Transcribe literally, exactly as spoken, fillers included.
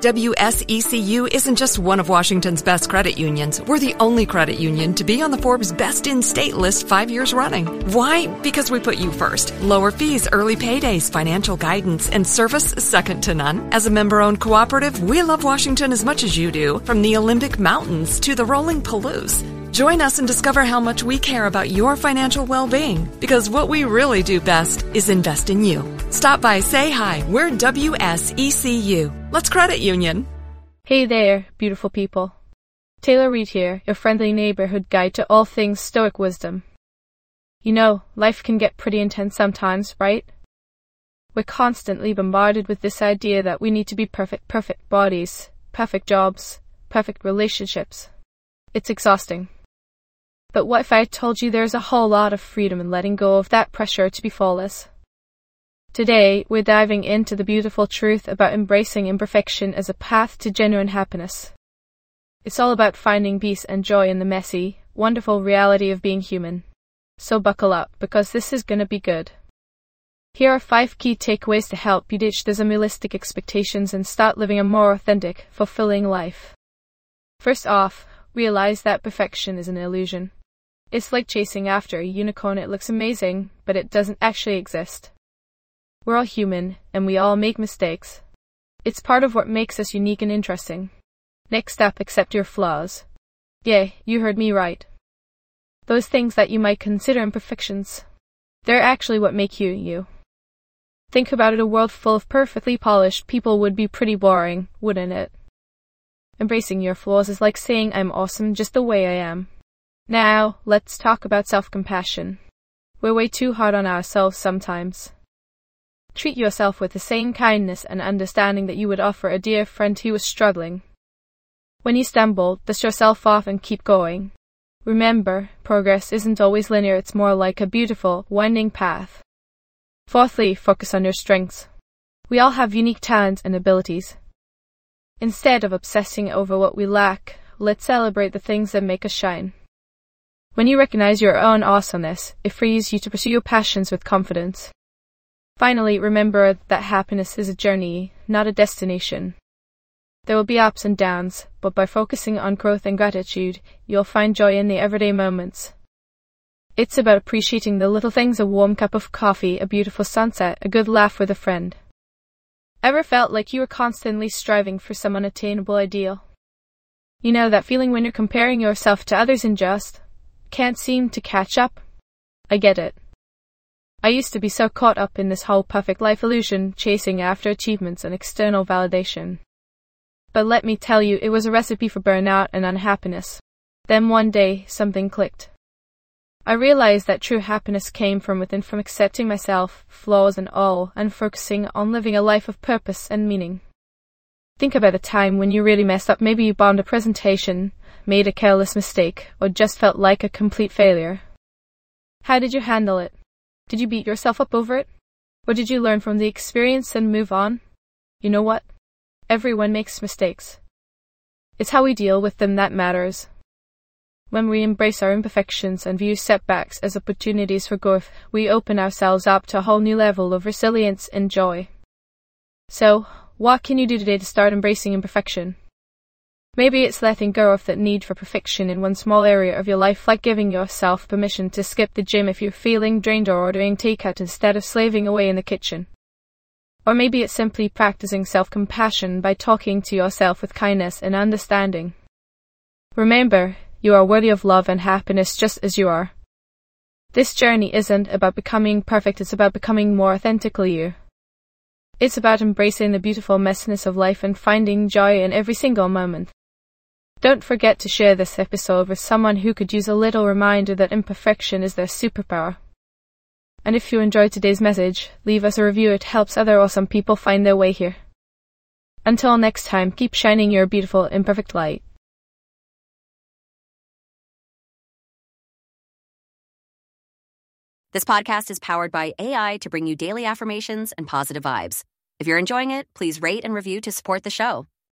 W S E C U isn't just one of Washington's best credit unions. We're the only credit union to be on the Forbes Best in State list five years running. Why? Because we put you first. Lower fees, early paydays, financial guidance, and service second to none. As a member-owned cooperative, we love Washington as much as you do, from the Olympic Mountains to the rolling Palouse. Join us and discover how much we care about your financial well-being, because what we really do best is invest in you. Stop by, say hi. We're W S E C U. Let's credit union. Hey there, beautiful people. Taylor Reid here, your friendly neighborhood guide to all things Stoic wisdom. You know, life can get pretty intense sometimes, right? We're constantly bombarded with this idea that we need to be perfect, perfect bodies, perfect jobs, perfect relationships. It's exhausting. But what if I told you there's a whole lot of freedom in letting go of that pressure to be flawless? Today, we're diving into the beautiful truth about embracing imperfection as a path to genuine happiness. It's all about finding peace and joy in the messy, wonderful reality of being human. So buckle up, because this is gonna be good. Here are five key takeaways to help you ditch those unrealistic expectations and start living a more authentic, fulfilling life. First off, realize that perfection is an illusion. It's like chasing after a unicorn. It looks amazing, but it doesn't actually exist. We're all human, and we all make mistakes. It's part of what makes us unique and interesting. Next up, accept your flaws. Yeah, you heard me right. Those things that you might consider imperfections, they're actually what make you, you. Think about it, a world full of perfectly polished people would be pretty boring, wouldn't it? Embracing your flaws is like saying I'm awesome just the way I am. Now, let's talk about self-compassion. We're way too hard on ourselves sometimes. Treat yourself with the same kindness and understanding that you would offer a dear friend who was struggling. When you stumble, dust yourself off and keep going. Remember, progress isn't always linear, it's more like a beautiful, winding path. Fourthly, focus on your strengths. We all have unique talents and abilities. Instead of obsessing over what we lack, let's celebrate the things that make us shine. When you recognize your own awesomeness, it frees you to pursue your passions with confidence. Finally, remember that happiness is a journey, not a destination. There will be ups and downs, but by focusing on growth and gratitude, you'll find joy in the everyday moments. It's about appreciating the little things: a warm cup of coffee, a beautiful sunset, a good laugh with a friend. Ever felt like you were constantly striving for some unattainable ideal? You know that feeling when you're comparing yourself to others and just can't seem to catch up? I get it. I used to be so caught up in this whole perfect life illusion, chasing after achievements and external validation. But let me tell you, it was a recipe for burnout and unhappiness. Then one day, something clicked. I realized that true happiness came from within, from accepting myself, flaws and all, and focusing on living a life of purpose and meaning. Think about a time when you really messed up. Maybe you bombed a presentation, made a careless mistake, or just felt like a complete failure. How did you handle it? Did you beat yourself up over it? Or did you learn from the experience and move on? You know what? Everyone makes mistakes. It's how we deal with them that matters. When we embrace our imperfections and view setbacks as opportunities for growth, we open ourselves up to a whole new level of resilience and joy. So, what can you do today to start embracing imperfection? Maybe it's letting go of that need for perfection in one small area of your life, like giving yourself permission to skip the gym if you're feeling drained, or ordering takeout instead of slaving away in the kitchen. Or maybe it's simply practicing self-compassion by talking to yourself with kindness and understanding. Remember, you are worthy of love and happiness just as you are. This journey isn't about becoming perfect, it's about becoming more authentically you. It's about embracing the beautiful messiness of life and finding joy in every single moment. Don't forget to share this episode with someone who could use a little reminder that imperfection is their superpower. And if you enjoyed today's message, leave us a review. It helps other awesome people find their way here. Until next time, keep shining your beautiful, imperfect light. This podcast is powered by A I to bring you daily affirmations and positive vibes. If you're enjoying it, please rate and review to support the show.